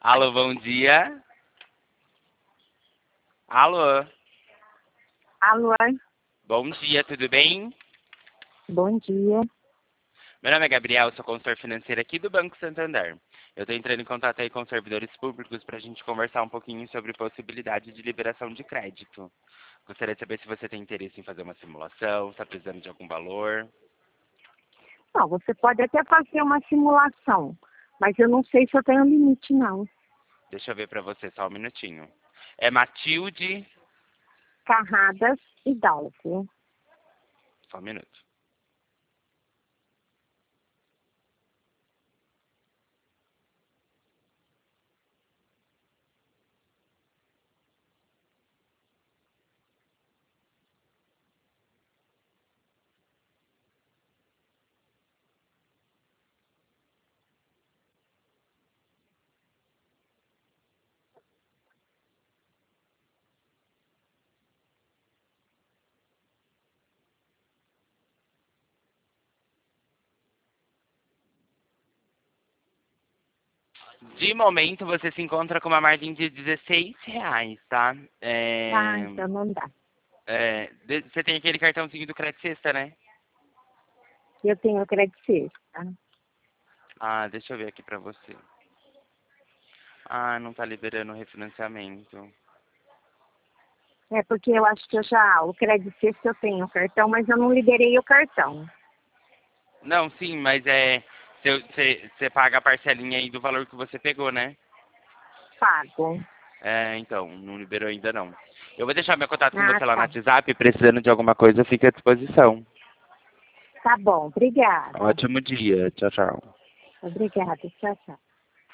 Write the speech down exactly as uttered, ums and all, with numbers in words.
Alô, bom dia. Alô, Alô, bom dia, tudo bem? bom dia. Meu nome é Gabriel, sou consultor financeiro aqui do Banco Santander. Eu estou entrando em contato aí com os servidores públicos para a gente conversar um pouquinho sobre possibilidade de liberação de crédito. Gostaria de saber se você tem interesse em fazer uma simulação, está precisando de algum valor. Não, você pode até fazer uma simulação, mas eu não sei se eu tenho limite, não. Deixa eu ver para você só um minutinho. É Matilde. Carradas e Dalvo. Só um minuto. De momento, você se encontra com uma margem de dezesseis reais, tá? É, Ah, então não dá. é, de- você tem aquele cartãozinho do Crédito Sexta, né? Eu tenho crédito sexta. Ah, deixa eu ver aqui pra você. Ah, não tá liberando o refinanciamento. É porque eu acho que eu já, o crédito sexta eu tenho o cartão, mas eu não liberei o cartão. Não, sim, mas é. Você paga a parcelinha aí do valor que você pegou, né? Pago. É, então, não liberou ainda não. Eu vou deixar meu contato com Ah, você lá no tá. WhatsApp, precisando de alguma coisa, fique à disposição. Tá bom, obrigada. Ótimo dia. Tchau, tchau. Obrigada, tchau, tchau.